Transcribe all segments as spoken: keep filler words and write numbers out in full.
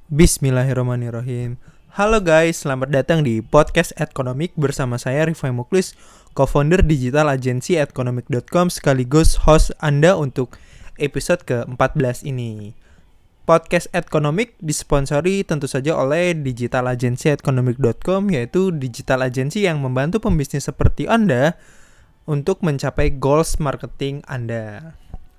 Bismillahirrahmanirrahim. Halo guys, selamat datang di podcast Ekonomik bersama saya Rifai Muklis, co-founder digital agency ekonomik dot com sekaligus host Anda untuk episode ke empat belas ini. Podcast Ekonomik disponsori tentu saja oleh digital agency ekonomik dot com, yaitu digital agency yang membantu pembisnis seperti Anda untuk mencapai goals marketing Anda.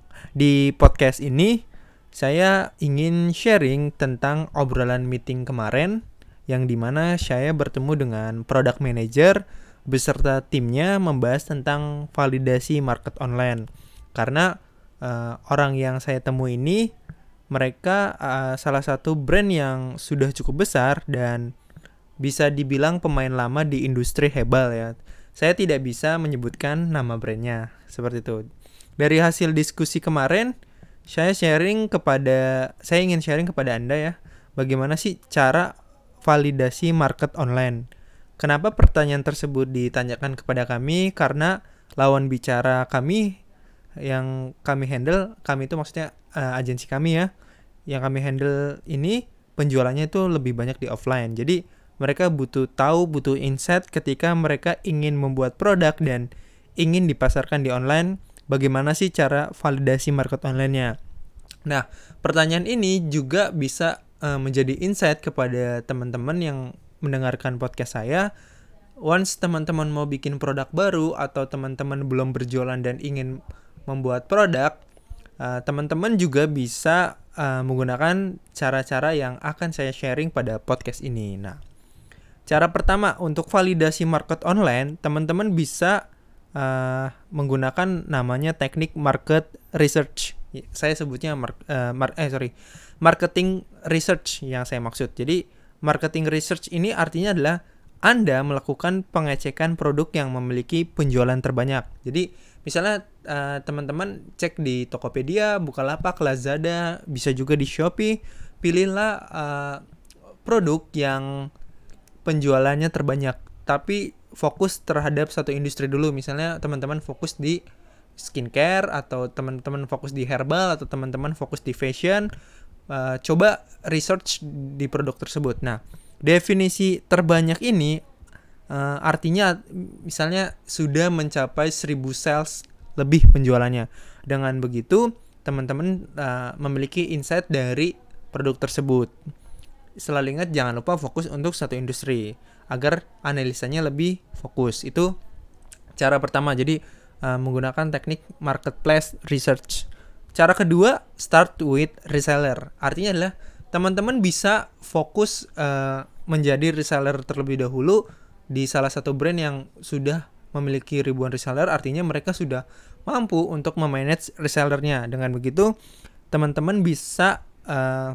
Di podcast ini saya ingin sharing tentang obrolan meeting kemarin yang dimana saya bertemu dengan product manager beserta timnya membahas tentang validasi market online. Karena uh, orang yang saya temui ini mereka uh, salah satu brand yang sudah cukup besar dan bisa dibilang pemain lama di industri herbal ya. Saya tidak bisa menyebutkan nama brandnya seperti itu. Dari hasil diskusi kemarin, saya sharing kepada saya ingin sharing kepada Anda ya, bagaimana sih cara validasi market online. Kenapa pertanyaan tersebut ditanyakan kepada kami? Karena lawan bicara kami yang kami handle, kami itu maksudnya uh, agensi kami ya, yang kami handle ini penjualannya itu lebih banyak di offline. Jadi mereka butuh tahu, butuh insight ketika mereka ingin membuat produk dan ingin dipasarkan di online. Bagaimana sih cara validasi market online-nya? Nah, pertanyaan ini juga bisa uh, menjadi insight kepada teman-teman yang mendengarkan podcast saya. Once teman-teman mau bikin produk baru atau teman-teman belum berjualan dan ingin membuat produk, uh, teman-teman juga bisa uh, menggunakan cara-cara yang akan saya sharing pada podcast ini. Nah, cara pertama untuk validasi market online, teman-teman bisa Uh, menggunakan namanya teknik market research. Saya sebutnya mar- uh, mar- eh sorry marketing research yang saya maksud. Jadi marketing research ini artinya adalah Anda melakukan pengecekan produk yang memiliki penjualan terbanyak. Jadi misalnya uh, teman-teman cek di Tokopedia, Bukalapak, Lazada, bisa juga di Shopee, pilihlah uh, produk yang penjualannya terbanyak, tapi fokus terhadap satu industri dulu. Misalnya teman-teman fokus di skincare, atau teman-teman fokus di herbal, atau teman-teman fokus di fashion. Uh, coba research di produk tersebut. Nah, definisi terbanyak ini uh, artinya misalnya sudah mencapai seribu sales lebih penjualannya. Dengan begitu, teman-teman uh, memiliki insight dari produk tersebut. Selalu ingat, jangan lupa fokus untuk satu industri agar analisanya lebih fokus. Itu cara pertama. Jadi uh, menggunakan teknik marketplace research. Cara kedua, start with reseller. Artinya adalah teman-teman bisa fokus uh, menjadi reseller terlebih dahulu di salah satu brand yang sudah memiliki ribuan reseller. Artinya mereka sudah mampu untuk memanage resellernya. Dengan begitu, teman-teman bisa uh,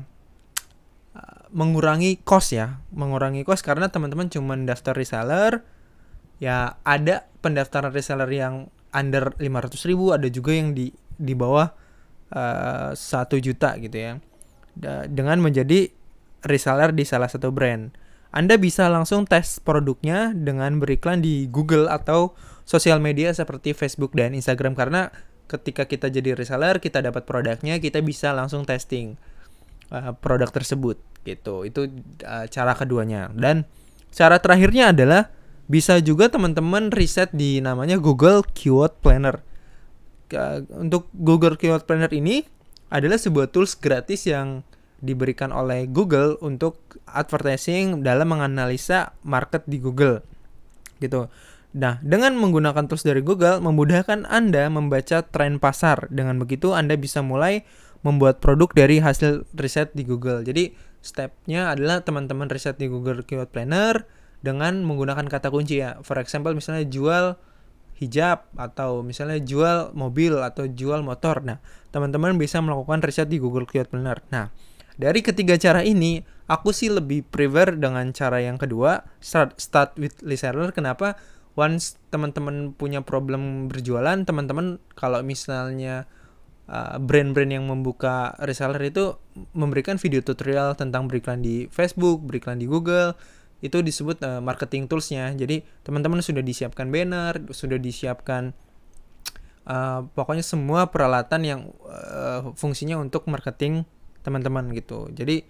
mengurangi cost ya, mengurangi cost karena teman-teman cuma daftar reseller, ya ada pendaftaran reseller yang under lima ratus ribu, ada juga yang di di bawah uh, satu juta gitu ya. Da, dengan menjadi reseller di salah satu brand, Anda bisa langsung tes produknya dengan beriklan di Google atau sosial media seperti Facebook dan Instagram, karena ketika kita jadi reseller, kita dapat produknya, kita bisa langsung testing Uh, produk tersebut gitu. Itu uh, cara keduanya. Dan cara terakhirnya adalah bisa juga teman-teman riset di namanya Google Keyword Planner. Uh, untuk Google Keyword Planner ini adalah sebuah tools gratis yang diberikan oleh Google untuk advertising dalam menganalisa market di Google gitu. Nah, dengan menggunakan tools dari Google memudahkan Anda membaca tren pasar. Dengan begitu Anda bisa mulai membuat produk dari hasil riset di Google. Jadi stepnya adalah teman-teman riset di Google Keyword Planner dengan menggunakan kata kunci ya. For example, misalnya jual hijab, atau misalnya jual mobil, atau jual motor. Nah, teman-teman bisa melakukan riset di Google Keyword Planner. Nah, dari ketiga cara ini, aku sih lebih prefer dengan cara yang kedua, start, start with reseller. Kenapa? Once teman-teman punya problem berjualan, teman-teman kalau misalnya Uh, brand-brand yang membuka reseller itu memberikan video tutorial tentang beriklan di Facebook, beriklan di Google, itu disebut uh, marketing tools-nya. Jadi teman-teman sudah disiapkan banner, sudah disiapkan uh, pokoknya semua peralatan yang uh, fungsinya untuk marketing teman-teman gitu. Jadi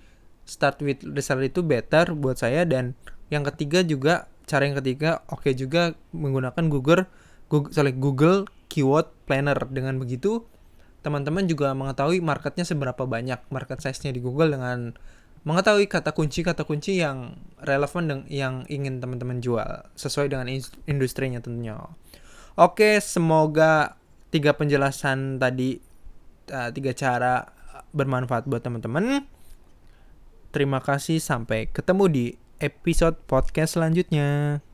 start with reseller itu better buat saya. Dan yang ketiga juga, cara yang ketiga oke okay juga menggunakan Google Google, sorry, Google Keyword Planner. Dengan begitu teman-teman juga mengetahui marketnya seberapa banyak, market size-nya di Google, dengan mengetahui kata kunci-kata kunci yang relevan dan yang ingin teman-teman jual sesuai dengan industrinya tentunya. Oke, semoga tiga penjelasan tadi, uh, tiga cara bermanfaat buat teman-teman. Terima kasih, sampai ketemu di episode podcast selanjutnya.